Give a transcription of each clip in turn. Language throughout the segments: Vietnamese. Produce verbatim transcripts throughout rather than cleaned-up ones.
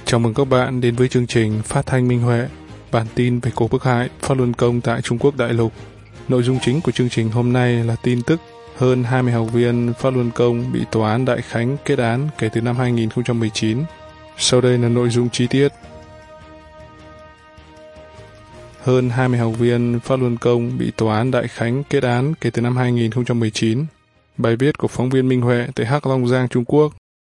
Chào mừng các bạn đến với chương trình Phát thanh Minh Huệ, bản tin về cuộc bức hại Pháp Luân Công tại Trung Quốc đại lục. Nội dung chính của chương trình hôm nay là tin tức hơn hai mươi học viên Pháp Luân Công bị Tòa án Đại Khánh kết án kể từ năm hai nghìn không trăm mười chín. Sau đây là nội dung chi tiết. Hơn hai mươi học viên Pháp Luân Công bị Tòa án Đại Khánh kết án kể từ năm hai nghìn không trăm mười chín. Bài viết của phóng viên Minh Huệ tại Hắc Long Giang, Trung Quốc.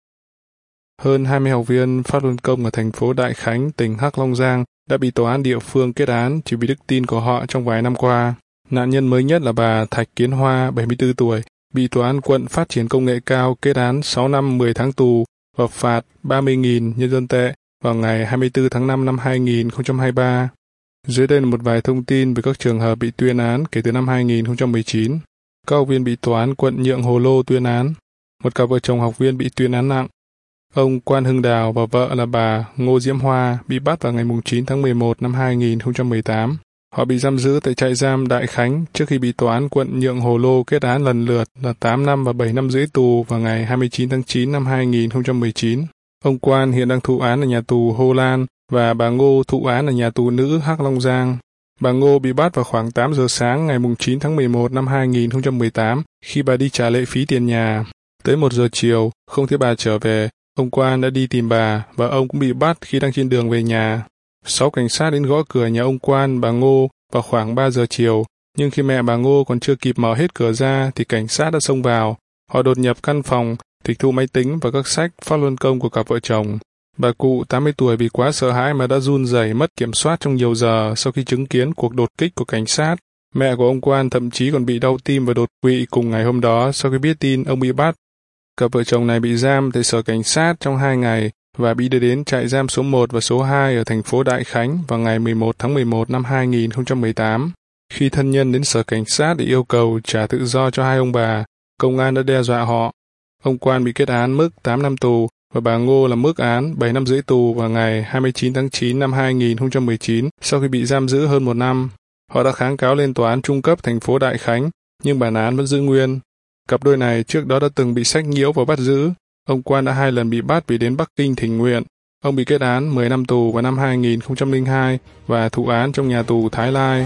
Hơn hai mươi học viên Pháp Luân Công ở thành phố Đại Khánh, tỉnh Hắc Long Giang đã bị tòa án địa phương kết án chỉ vì đức tin của họ trong vài năm qua. Nạn nhân mới nhất là bà Thạch Kiến Hoa, bảy mươi tư tuổi, bị tòa án quận Phát triển Công nghệ cao kết án sáu năm mười tháng tù và phạt ba mươi nghìn nhân dân tệ vào ngày hai mươi tư tháng năm năm hai nghìn không trăm hai mươi ba. Dưới đây là một vài thông tin về các trường hợp bị tuyên án kể từ năm hai nghìn không trăm mười chín. Các học viên bị tòa án quận Nhượng Hồ Lô tuyên án. Một cặp vợ chồng học viên bị tuyên án nặng. Ông Quan Hưng Đào và vợ là bà Ngô Diễm Hoa bị bắt vào ngày chín tháng mười một năm hai nghìn không trăm mười tám. Họ bị giam giữ tại trại giam Đại Khánh trước khi bị tòa án quận Nhượng Hồ Lô kết án lần lượt là tám năm và bảy năm rưỡi tù vào ngày hai mươi chín tháng chín năm hai nghìn không trăm mười chín. Ông Quan hiện đang thụ án ở nhà tù Hồ Lan và bà Ngô thụ án ở nhà tù nữ Hắc Long Giang. Bà Ngô bị bắt vào khoảng tám giờ sáng ngày chín tháng mười một năm hai nghìn không trăm mười tám khi bà đi trả lệ phí tiền nhà. Tới một giờ chiều, không thấy bà trở về, ông Quan đã đi tìm bà và ông cũng bị bắt khi đang trên đường về nhà. Sáu cảnh sát đến gõ cửa nhà ông Quan, bà Ngô vào khoảng ba giờ chiều, nhưng khi mẹ bà Ngô còn chưa kịp mở hết cửa ra thì cảnh sát đã xông vào. Họ đột nhập căn phòng, tịch thu máy tính và các sách Pháp Luân Công của cặp vợ chồng. Bà cụ tám mươi tuổi vì quá sợ hãi mà đã run rẩy mất kiểm soát trong nhiều giờ sau khi chứng kiến cuộc đột kích của cảnh sát. Mẹ của ông Quan thậm chí còn bị đau tim và đột quỵ cùng ngày hôm đó sau khi biết tin ông bị bắt. Cặp vợ chồng này bị giam tại sở cảnh sát trong hai ngày và bị đưa đến trại giam số một và số hai ở thành phố Đại Khánh vào ngày mười một tháng mười một năm hai nghìn không trăm mười tám. Khi thân nhân đến sở cảnh sát để yêu cầu trả tự do cho hai ông bà, công an đã đe dọa họ. Ông Quan bị kết án mức tám năm tù và bà Ngô là mức án bảy năm rưỡi tù vào ngày hai mươi chín tháng chín năm hai nghìn không trăm mười chín sau khi bị giam giữ hơn một năm. Họ đã kháng cáo lên tòa án trung cấp thành phố Đại Khánh, nhưng bản án vẫn giữ nguyên. Cặp đôi này trước đó đã từng bị sách nhiễu và bắt giữ. Ông Quan đã hai lần bị bắt vì đến Bắc Kinh thỉnh nguyện. Ông bị kết án mười năm tù vào năm hai nghìn không trăm lẻ hai và thụ án trong nhà tù Thái Lai.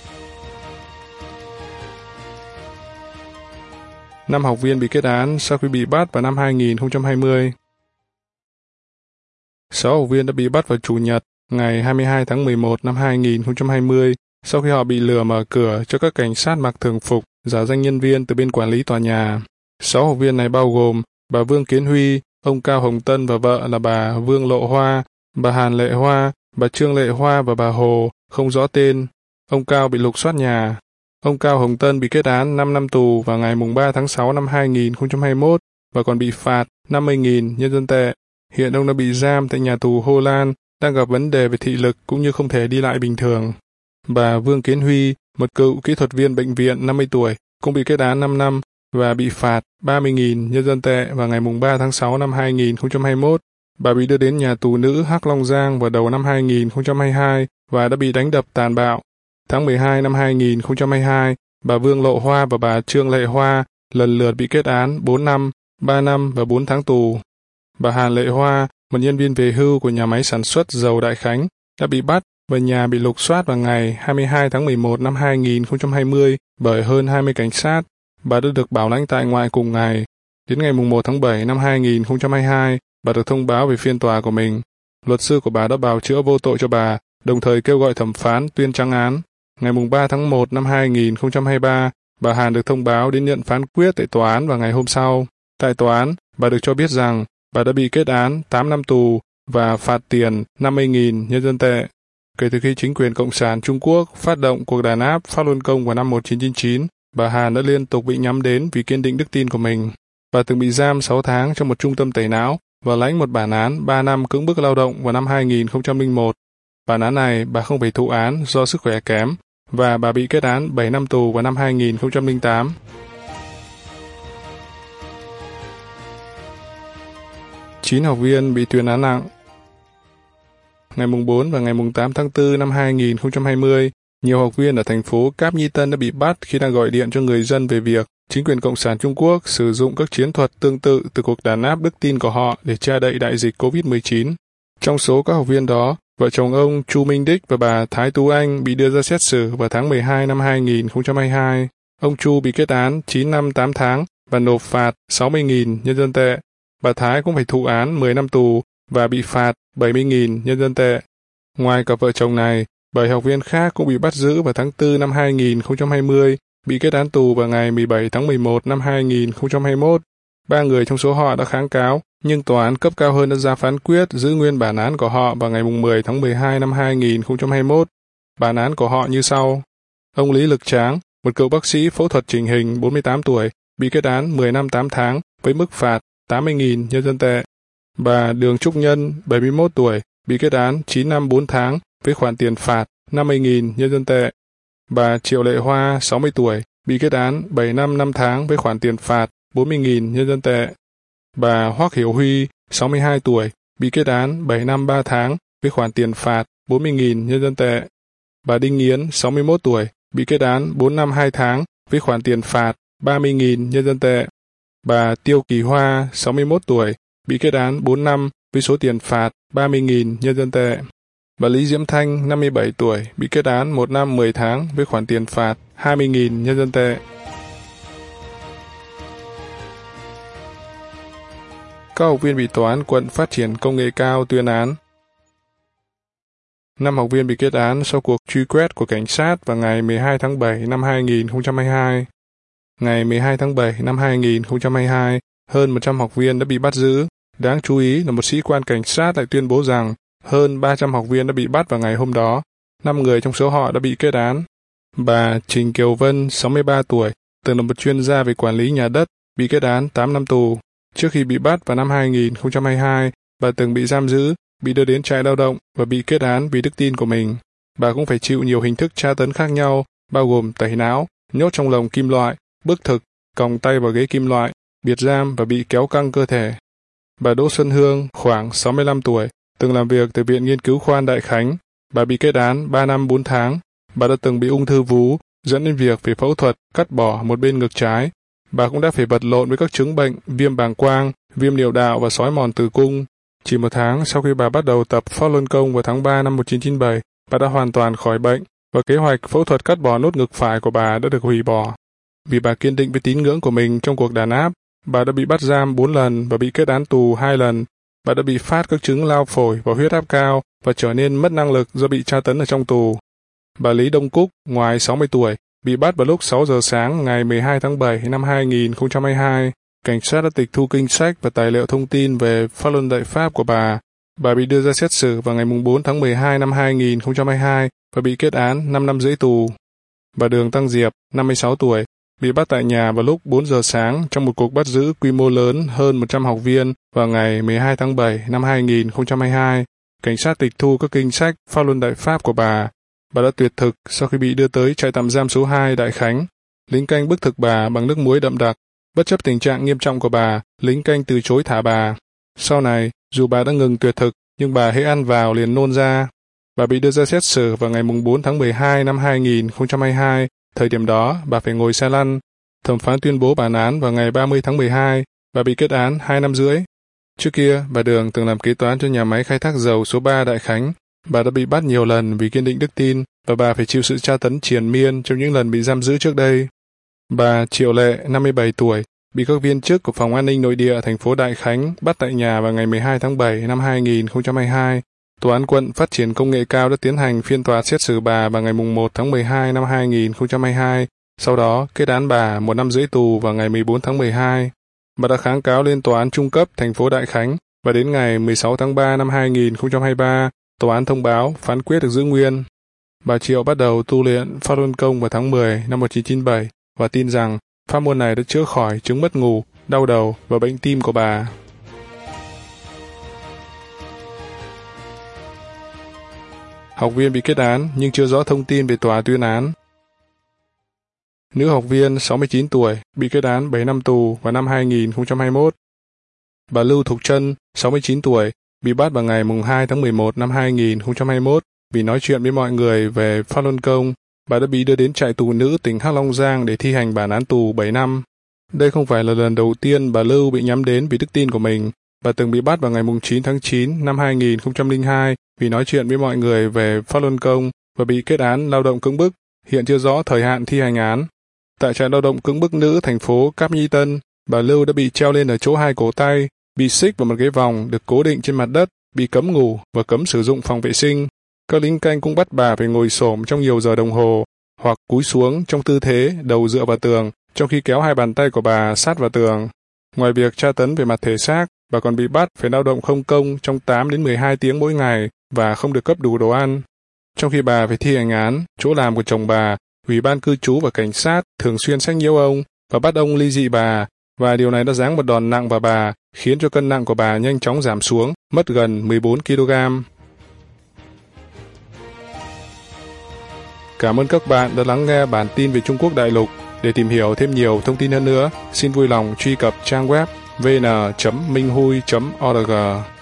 Năm học viên bị kết án sau khi bị bắt vào năm hai nghìn không trăm hai mươi. Sáu học viên đã bị bắt vào Chủ nhật, ngày hai mươi hai tháng mười một năm hai nghìn không trăm hai mươi, sau khi họ bị lừa mở cửa cho các cảnh sát mặc thường phục, giả danh nhân viên từ bên quản lý tòa nhà. Sáu học viên này bao gồm bà Vương Kiến Huy, ông Cao Hồng Tân và vợ là bà Vương Lộ Hoa, bà Hàn Lệ Hoa, bà Trương Lệ Hoa và bà Hồ, không rõ tên. Ông Cao bị lục soát nhà. Ông Cao Hồng Tân bị kết án năm năm tù vào ngày ba tháng sáu năm hai nghìn không trăm hai mươi mốt và còn bị phạt năm mươi nghìn nhân dân tệ. Hiện ông đã bị giam tại nhà tù Hồ Lan, đang gặp vấn đề về thị lực cũng như không thể đi lại bình thường. Bà Vương Kiến Huy, một cựu kỹ thuật viên bệnh viện năm mươi tuổi, cũng bị kết án năm năm và bị phạt ba mươi nghìn nhân dân tệ vào ngày ba tháng sáu năm hai nghìn không trăm hai mươi mốt. Bà bị đưa đến nhà tù nữ Hắc Long Giang vào đầu năm hai nghìn không trăm hai mươi hai và đã bị đánh đập tàn bạo. Tháng mười hai năm hai nghìn không trăm hai mươi hai, bà Vương Lộ Hoa và bà Trương Lệ Hoa lần lượt bị kết án bốn năm, ba năm và bốn tháng tù. Bà Hàn Lệ Hoa, một nhân viên về hưu của nhà máy sản xuất dầu Đại Khánh, đã bị bắt và nhà bị lục soát vào ngày hai mươi hai tháng mười một năm hai nghìn không trăm hai mươi bởi hơn hai mươi cảnh sát. Bà đã được bảo lãnh tại ngoại cùng ngày. Đến ngày một tháng bảy năm hai nghìn không trăm hai mươi hai, bà được thông báo về phiên tòa của mình. Luật sư của bà đã bào chữa vô tội cho bà, đồng thời kêu gọi thẩm phán tuyên trắng án. Ngày ba tháng một năm hai nghìn không trăm hai mươi ba, bà Hàn được thông báo đến nhận phán quyết tại tòa án vào ngày hôm sau. Tại tòa án, bà được cho biết rằng bà đã bị kết án tám năm tù và phạt tiền năm mươi nghìn nhân dân tệ. Kể từ khi chính quyền Cộng sản Trung Quốc phát động cuộc đàn áp Pháp Luân Công vào năm một nghìn chín trăm chín mươi chín, bà Hàn đã liên tục bị nhắm đến vì kiên định đức tin của mình. Bà từng bị giam sáu tháng trong một trung tâm tẩy não và lãnh một bản án ba năm cưỡng bức lao động vào năm hai nghìn không trăm lẻ một. Bản án này bà không phải thụ án do sức khỏe kém và bà bị kết án bảy năm tù vào năm hai nghìn không trăm lẻ tám. Chín học viên bị tuyên án nặng. Ngày bốn và ngày tám tháng tư năm hai nghìn không trăm hai mươi, nhiều học viên ở thành phố Cáp Nhĩ Tân đã bị bắt khi đang gọi điện cho người dân về việc chính quyền Cộng sản Trung Quốc sử dụng các chiến thuật tương tự từ cuộc đàn áp đức tin của họ để che đậy đại dịch covid mười chín. Trong số các học viên đó, vợ chồng ông Chu Minh Đích và bà Thái Tú Anh bị đưa ra xét xử vào tháng mười hai năm hai nghìn không trăm hai mươi hai. Ông Chu bị kết án chín năm tám tháng và nộp phạt sáu mươi nghìn nhân dân tệ. Bà Thái cũng phải thụ án mười năm tù và bị phạt bảy mươi nghìn nhân dân tệ. Ngoài cặp vợ chồng này, bảy học viên khác cũng bị bắt giữ vào tháng tư năm hai nghìn không trăm hai mươi, bị kết án tù vào ngày mười bảy tháng mười một năm hai nghìn không trăm hai mươi mốt. Ba người trong số họ đã kháng cáo, nhưng tòa án cấp cao hơn đã ra phán quyết giữ nguyên bản án của họ vào ngày mười tháng mười hai năm hai nghìn không trăm hai mươi mốt. Bản án của họ như sau. Ông Lý Lực Tráng, một cựu bác sĩ phẫu thuật chỉnh hình bốn mươi tám tuổi, bị kết án mười năm tám tháng với mức phạt tám mươi nghìn nhân dân tệ. Bà Đường Trúc Nhân, bảy mươi mốt tuổi, bị kết án chín năm bốn tháng với khoản tiền phạt năm mươi nghìn nhân dân tệ. Bà Triệu Lệ Hoa, sáu mươi tuổi, bị kết án bảy năm năm tháng với khoản tiền phạt bốn mươi nghìn nhân dân tệ. Bà Hoắc Hiểu Huy, sáu mươi hai tuổi, bị kết án bảy năm ba tháng với khoản tiền phạt bốn mươi nghìn nhân dân tệ. Bà Đinh Yến, sáu mươi mốt tuổi, bị kết án bốn năm hai tháng với khoản tiền phạt ba mươi nghìn nhân dân tệ. Bà Tiêu Kỳ Hoa, sáu mươi mốt tuổi, bị kết án bốn năm với số tiền phạt ba mươi nghìn nhân dân tệ. Bà Lý Diễm Thanh, năm mươi bảy tuổi, bị kết án một năm mười tháng với khoản tiền phạt hai mươi nghìn nhân dân tệ. Các học viên bị Tòa án quận Phát triển Công nghệ cao tuyên án. Năm học viên bị kết án sau cuộc truy quét của cảnh sát vào ngày mười hai tháng bảy năm hai nghìn không trăm hai mươi hai. Ngày mười hai tháng bảy năm hai nghìn không trăm hai mươi hai, hơn một trăm học viên đã bị bắt giữ. Đáng chú ý là một sĩ quan cảnh sát lại tuyên bố rằng hơn ba trăm học viên đã bị bắt vào ngày hôm đó. Năm người trong số họ đã bị kết án. Bà Trình Kiều Vân, sáu mươi ba tuổi, từng là một chuyên gia về quản lý nhà đất, bị kết án tám năm tù. Trước khi bị bắt vào năm hai nghìn không trăm hai mươi hai, bà từng bị giam giữ, bị đưa đến trại lao động và bị kết án vì đức tin của mình. Bà cũng phải chịu nhiều hình thức tra tấn khác nhau, bao gồm tẩy não, nhốt trong lồng kim loại, bức thực, còng tay vào ghế kim loại, biệt giam và bị kéo căng cơ thể. Bà Đỗ Xuân Hương, khoảng sáu mươi lăm tuổi, từng làm việc tại Viện Nghiên cứu Khoan Đại Khánh. Bà bị kết án ba năm bốn tháng. Bà đã từng bị ung thư vú, dẫn đến việc phải phẫu thuật cắt bỏ một bên ngực trái. Bà cũng đã phải vật lộn với các chứng bệnh viêm bàng quang, viêm niệu đạo và xói mòn tử cung. Chỉ một tháng sau khi bà bắt đầu tập Pháp Luân Công vào tháng ba năm một nghìn chín trăm chín mươi bảy, bà đã hoàn toàn khỏi bệnh và kế hoạch phẫu thuật cắt bỏ nốt ngực phải của bà đã được hủy bỏ. Vì bà kiên định với tín ngưỡng của mình trong cuộc đàn áp, bà đã bị bắt giam bốn lần và bị kết án tù hai lần. Bà đã bị phát các chứng lao phổi và huyết áp cao và trở nên mất năng lực do bị tra tấn ở trong tù. Bà Lý Đông Cúc, ngoài sáu mươi tuổi, bị bắt vào lúc sáu giờ sáng ngày mười hai tháng bảy năm hai nghìn không trăm hai mươi hai. Cảnh sát đã tịch thu kinh sách và tài liệu thông tin về Pháp Luân Đại Pháp của bà. Bà bị đưa ra xét xử vào ngày bốn tháng mười hai năm hai nghìn không trăm hai mươi hai và bị kết án năm năm rưỡi tù. Bà Đường Tăng Diệp, năm mươi sáu tuổi, bị bắt tại nhà vào lúc bốn giờ sáng trong một cuộc bắt giữ quy mô lớn hơn một trăm học viên vào ngày mười hai tháng bảy năm hai nghìn không trăm hai mươi hai. Cảnh sát tịch thu các kinh sách Pháp Luân Đại Pháp của bà. Bà đã tuyệt thực sau khi bị đưa tới trại tạm giam số hai Đại Khánh. Lính canh bức thực bà bằng nước muối đậm đặc. Bất chấp tình trạng nghiêm trọng của bà, lính canh từ chối thả bà. Sau này, dù bà đã ngừng tuyệt thực, nhưng bà hễ ăn vào liền nôn ra. Bà bị đưa ra xét xử vào ngày bốn tháng mười hai năm hai nghìn không trăm hai mươi hai. Thời điểm đó, bà phải ngồi xe lăn. Thẩm phán tuyên bố bản án vào ngày ba mươi tháng mười hai. Bà bị kết án hai năm rưỡi. Trước kia, bà Đường từng làm kế toán cho nhà máy khai thác dầu số ba Đại Khánh. Bà đã bị bắt nhiều lần vì kiên định đức tin và bà phải chịu sự tra tấn triền miên trong những lần bị giam giữ trước đây. Bà Triệu Lệ, năm mươi bảy tuổi, bị các viên chức của Phòng An ninh Nội địa thành phố Đại Khánh bắt tại nhà vào ngày mười hai tháng bảy năm hai nghìn không trăm hai mươi hai. Tòa án quận Phát triển Công nghệ cao đã tiến hành phiên tòa xét xử bà vào ngày một tháng mười hai năm hai nghìn không trăm hai mươi hai, sau đó kết án bà một năm rưỡi tù vào ngày mười bốn tháng mười hai. Bà đã kháng cáo lên Tòa án Trung cấp thành phố Đại Khánh và đến ngày mười sáu tháng ba năm hai nghìn không trăm hai mươi ba, tòa án thông báo phán quyết được giữ nguyên. Bà Triệu bắt đầu tu luyện Pháp Luân Công vào tháng mười năm một nghìn chín trăm chín mươi bảy và tin rằng pháp môn này đã chữa khỏi chứng mất ngủ, đau đầu và bệnh tim của bà. Học viên bị kết án nhưng chưa rõ thông tin về tòa tuyên án. Nữ học viên sáu mươi chín tuổi bị kết án bảy năm tù vào năm hai nghìn không trăm hai mươi mốt. Bà Lưu Thục Trân, sáu mươi chín tuổi, bị bắt vào ngày hai tháng mười một năm hai nghìn không trăm hai mươi mốt vì nói chuyện với mọi người về Pháp Luân Công. Bà đã bị đưa đến trại tù nữ tỉnh Hắc Long Giang để thi hành bản án tù bảy năm. Đây không phải là lần đầu tiên bà Lưu bị nhắm đến vì đức tin của mình. Bà từng bị bắt vào ngày chín tháng chín năm hai nghìn không trăm lẻ hai vì nói chuyện với mọi người về Pháp Luân Công và bị kết án lao động cưỡng bức, hiện chưa rõ thời hạn thi hành án. Tại trại lao động cưỡng bức nữ thành phố Cáp Nhĩ Tân, bà Lưu đã bị treo lên ở chỗ hai cổ tay, bị xích vào một cái vòng được cố định trên mặt đất, bị cấm ngủ và cấm sử dụng phòng vệ sinh. Các lính canh cũng bắt bà phải ngồi xổm trong nhiều giờ đồng hồ, hoặc cúi xuống trong tư thế đầu dựa vào tường, trong khi kéo hai bàn tay của bà sát vào tường. Ngoài việc tra tấn về mặt thể xác, bà còn bị bắt phải lao động không công trong tám đến mười hai tiếng mỗi ngày và không được cấp đủ đồ ăn. Trong khi bà phải thi hành án, chỗ làm của chồng bà, Ủy ban cư trú và cảnh sát thường xuyên sách nhiễu ông và bắt ông ly dị bà, và điều này đã giáng một đòn nặng vào bà, khiến cho cân nặng của bà nhanh chóng giảm xuống, mất gần mười bốn ki lô gam. Cảm ơn các bạn đã lắng nghe bản tin về Trung Quốc đại lục. Để tìm hiểu thêm nhiều thông tin hơn nữa, xin vui lòng truy cập trang web vn chấm minh hui chấm org.